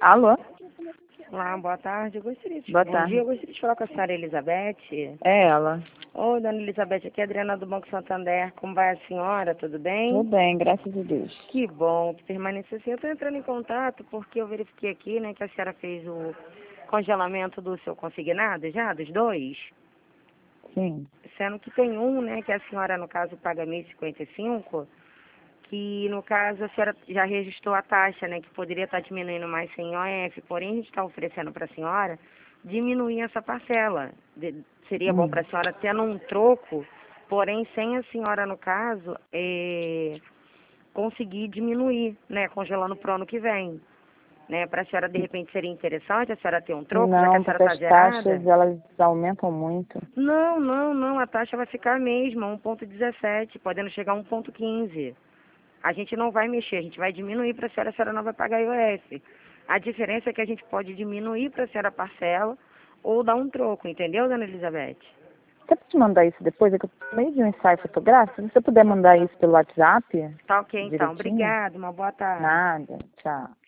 Alô? Olá, boa tarde. Boa Bom tarde. dia, eu gostaria de falar com a senhora Elizabeth. É ela. Oi, dona Elizabeth, aqui é a Adriana do Banco Santander. Como vai a senhora? Tudo bem? Tudo bem, graças a Deus. Que bom que permaneceu assim. Eu estou entrando em contato porque eu verifiquei aqui, né, que a senhora fez o congelamento do seu consignado já, dos dois. Sim. Sendo que tem um, né, que a senhora, no caso, paga 1.055, que, no caso, a senhora já registrou a taxa, né, que poderia estar diminuindo mais sem OF, porém a gente está oferecendo para a senhora diminuir essa parcela. Seria bom para a senhora tendo um troco, porém sem a senhora, no caso, conseguir diminuir, né, congelando pro ano que vem. Né, para a senhora, de repente, seria interessante a senhora ter um troco, já que a Não, senhora porque está as zerada? taxas, elas aumentam muito. Não, a taxa vai ficar a mesma, 1,17, podendo chegar a 1,15. A gente não vai mexer, a gente vai diminuir para a senhora não vai pagar IOF. A diferença é que a gente pode diminuir para a senhora a parcela ou dar um troco, entendeu, dona Elizabeth? Você pode mandar isso depois? É que eu tô no meio de um ensaio fotográfico. Se você puder mandar isso pelo WhatsApp, Tá ok, então. direitinho. Obrigada, uma boa tarde. Nada, tchau.